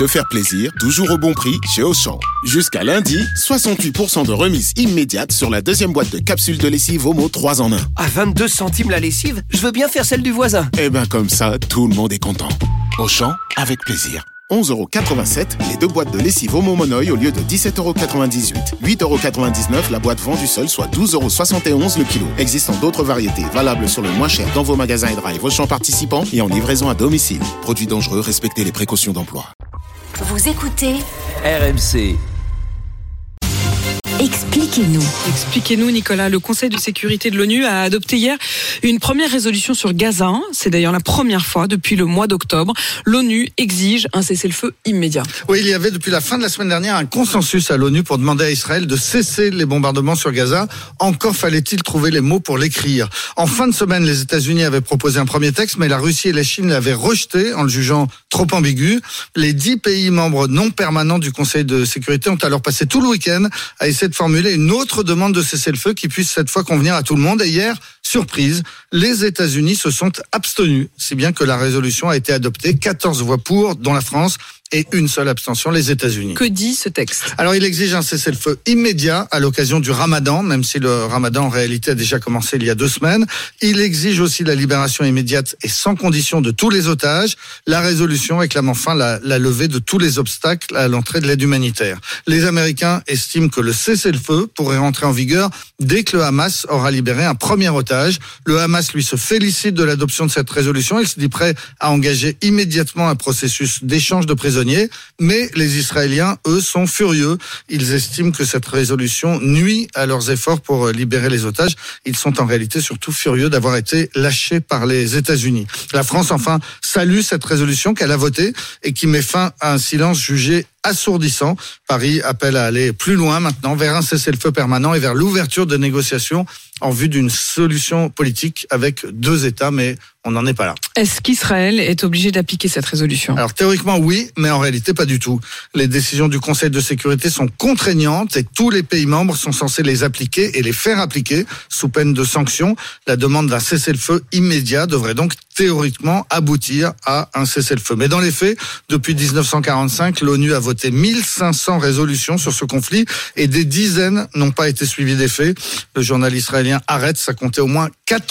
se faire plaisir, toujours au bon prix chez Auchan. Jusqu'à lundi, 68% de remise immédiate sur la deuxième boîte de capsules de lessive Omo 3 en 1. À 22 centimes la lessive, je veux bien faire celle du voisin. Eh ben comme ça, tout le monde est content. Auchan, avec plaisir. 11,87€ les 2 boîtes de lessive Omo Monoï au lieu de 17,98€. 8,99€ la boîte vendue seule, soit 12,71€ le kilo. Existant d'autres variétés valables sur le moins cher dans vos magasins et drive Auchan participants et en livraison à domicile. Produits dangereux, respectez les précautions d'emploi. Vous écoutez RMC. Expliquez-nous, Nicolas. Le Conseil de sécurité de l'ONU a adopté hier une première résolution sur Gaza. C'est d'ailleurs la première fois depuis le mois d'octobre. L'ONU exige un cessez-le-feu immédiat. Oui, il y avait depuis la fin de la semaine dernière un consensus à l'ONU pour demander à Israël de cesser les bombardements sur Gaza. Encore fallait-il trouver les mots pour l'écrire. En fin de semaine, les États-Unis avaient proposé un premier texte, mais la Russie et la Chine l'avaient rejeté en le jugeant trop ambigu. Les 10 pays membres non permanents du Conseil de sécurité ont alors passé tout le week-end à essayer de formuler une autre demande de cessez-le-feu qui puisse cette fois convenir à tout le monde. Et hier, surprise, les États-Unis se sont abstenus, si bien que la résolution a été adoptée, 14 voix pour, dont la France, et une seule abstention, les États-Unis. Que dit ce texte ? Alors, il exige un cessez-le-feu immédiat à l'occasion du Ramadan, même si le Ramadan, en réalité, a déjà commencé il y a 2 semaines. Il exige aussi la libération immédiate et sans condition de tous les otages. La résolution réclame enfin la levée de tous les obstacles à l'entrée de l'aide humanitaire. Les Américains estiment que le cessez-le-feu pourrait rentrer en vigueur dès que le Hamas aura libéré un premier otage. Le Hamas, lui, se félicite de l'adoption de cette résolution. Il se dit prêt à engager immédiatement un processus d'échange de prisonniers. Mais les Israéliens, eux, sont furieux. Ils estiment que cette résolution nuit à leurs efforts pour libérer les otages. Ils sont en réalité surtout furieux d'avoir été lâchés par les États-Unis. La France, enfin, salue cette résolution qu'elle a votée et qui met fin à un silence jugé assourdissant. Paris appelle à aller plus loin maintenant, vers un cessez-le-feu permanent et vers l'ouverture de négociations en vue d'une solution politique avec 2 États, mais on n'en est pas là. Est-ce qu'Israël est obligé d'appliquer cette résolution ? Alors théoriquement oui, mais en réalité pas du tout. Les décisions du Conseil de sécurité sont contraignantes et tous les pays membres sont censés les appliquer et les faire appliquer sous peine de sanctions. La demande d'un cessez-le-feu immédiat devrait donc théoriquement aboutir à un cessez-le-feu. Mais dans les faits, depuis 1945, l'ONU a voté 1500 résolutions sur ce conflit et des dizaines n'ont pas été suivies d'effet. Le journal israélien Haaretz a compté au moins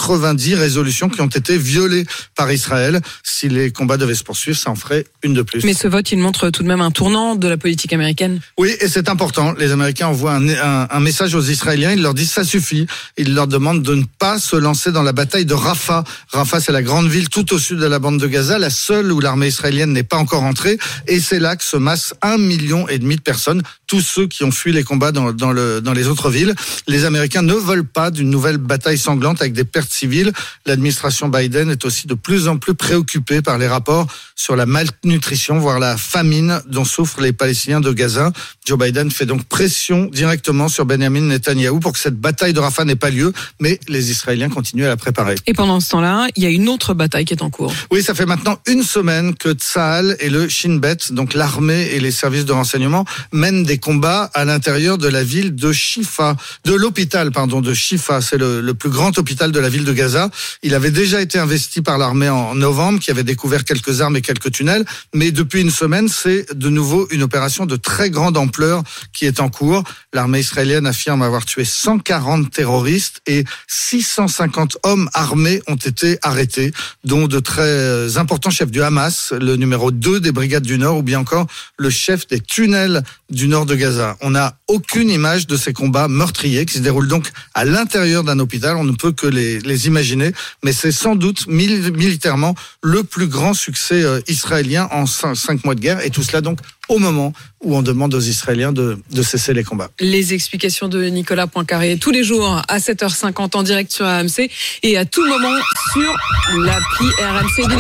90 résolutions qui ont été violées par Israël. Si les combats devaient se poursuivre, ça en ferait une de plus. Mais ce vote, il montre tout de même un tournant de la politique américaine. Oui, et c'est important. Les Américains envoient un message aux Israéliens. Ils leur disent ça suffit. Ils leur demandent de ne pas se lancer dans la bataille de Rafah. Rafah, c'est la grande ville tout au sud de la bande de Gaza, la seule où l'armée israélienne n'est pas encore entrée. Et c'est là que se massent 1,5 million de personnes, tous ceux qui ont fui les combats dans les autres villes. Les Américains ne veulent pas d'une nouvelle bataille sanglante avec des pertes civiles. L'administration Biden est aussi de plus en plus préoccupée par les rapports sur la malnutrition, voire la famine dont souffrent les Palestiniens de Gaza. Joe Biden fait donc pression directement sur Benjamin Netanyahou pour que cette bataille de Rafah n'ait pas lieu, mais les Israéliens continuent à la préparer. Et pendant ce temps-là, il y a une autre bataille qui est en cours. Oui, ça fait maintenant 1 semaine que Tsahal et le Shin Bet, donc l'armée et les services de renseignement, mènent des combats à l'intérieur de la ville de Shifa, de l'hôpital, de Shifa. C'est le plus grand hôpital de la ville de Gaza. Il avait déjà été investi par l'armée en novembre, qui avait découvert quelques armes et quelques tunnels. Mais depuis 1 semaine, c'est de nouveau une opération de très grande ampleur qui est en cours. L'armée israélienne affirme avoir tué 140 terroristes et 650 hommes armés ont été arrêtés, dont de très importants chefs du Hamas, le numéro 2 des brigades du Nord ou bien encore le chef des tunnels du nord de Gaza. On n'a aucune image de ces combats meurtriers qui se déroulent donc à l'intérieur d'un hôpital. On ne peut que les imaginer, mais c'est sans doute militairement le plus grand succès israélien en 5 mois de guerre, et tout cela donc au moment où on demande aux Israéliens de cesser les combats. Les explications de Nicolas Poincaré tous les jours à 7h50 en direct sur RMC et à tout moment sur l'appli RMC.